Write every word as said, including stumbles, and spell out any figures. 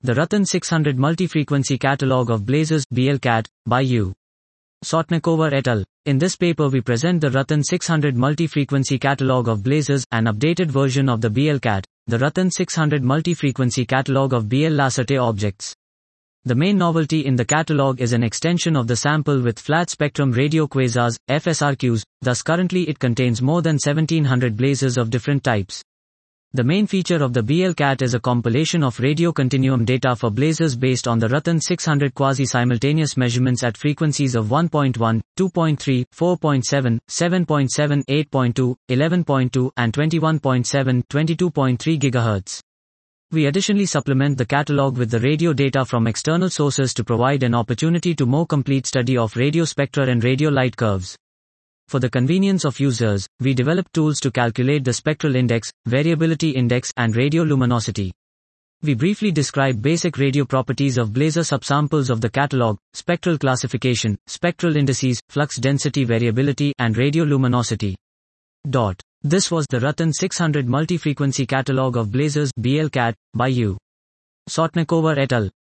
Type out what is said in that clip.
The Ratan six hundred Multi-Frequency Catalogue of Blazers, B L C A T, by U. Sotnikova et al. In this paper we present the Ratan six hundred Multi-Frequency Catalogue of Blazers, an updated version of the B L C A T, the Ratan six hundred Multi-Frequency Catalogue of B L Lacertae objects. The main novelty in the catalogue is an extension of the sample with flat-spectrum radio quasars, F S R Qs, thus currently it contains more than seventeen hundred blazars of different types. The main feature of the B L C A T is a compilation of radio continuum data for blazars based on the Ratan six hundred quasi-simultaneous measurements at frequencies of one point one, two point three, four point seven, seven point seven, eight point two, eleven point two, and twenty-one point seven, twenty-two point three gigahertz. We additionally supplement the catalogue with the radio data from external sources to provide an opportunity to more complete study of radio spectra and radio light curves. For the convenience of users, we developed tools to calculate the spectral index, variability index, and radio luminosity. We briefly describe basic radio properties of blazar subsamples of the catalogue, spectral classification, spectral indices, flux density variability, and radio luminosity. Dot. This was the Ratan six hundred Multi-Frequency Catalogue of Blazars, B L C A T, by U. Sotnikova et al.